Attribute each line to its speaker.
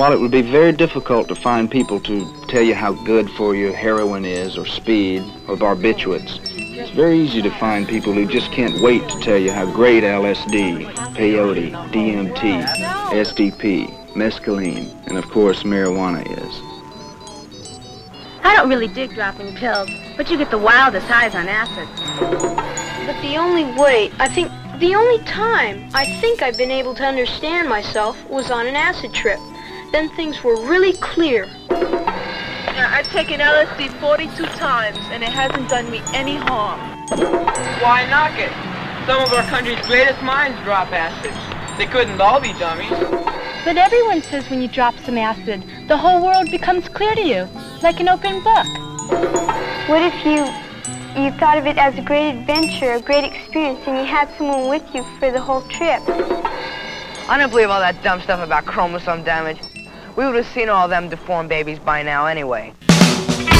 Speaker 1: While it would be very difficult to find people to tell you how good for you heroin is, or speed, or barbiturates, it's very easy to find people who just can't wait to tell you how great LSD, peyote, DMT, SDP, mescaline, and of course marijuana is.
Speaker 2: I don't really dig dropping pills, but you get the wildest highs on acid.
Speaker 3: But the only time I think I've been able to understand myself was on an acid trip. Then things were really clear.
Speaker 4: Now, I've taken LSD 42 times, and it hasn't done me any harm.
Speaker 5: Why knock it? Some of our country's greatest minds drop acid. They couldn't all be dummies.
Speaker 2: But everyone says when you drop some acid, the whole world becomes clear to you, like an open book.
Speaker 6: What if you thought of it as a great adventure, a great experience, and you had someone with you for the whole trip?
Speaker 7: I don't believe all that dumb stuff about chromosome damage. We would have seen all them deformed babies by now anyway.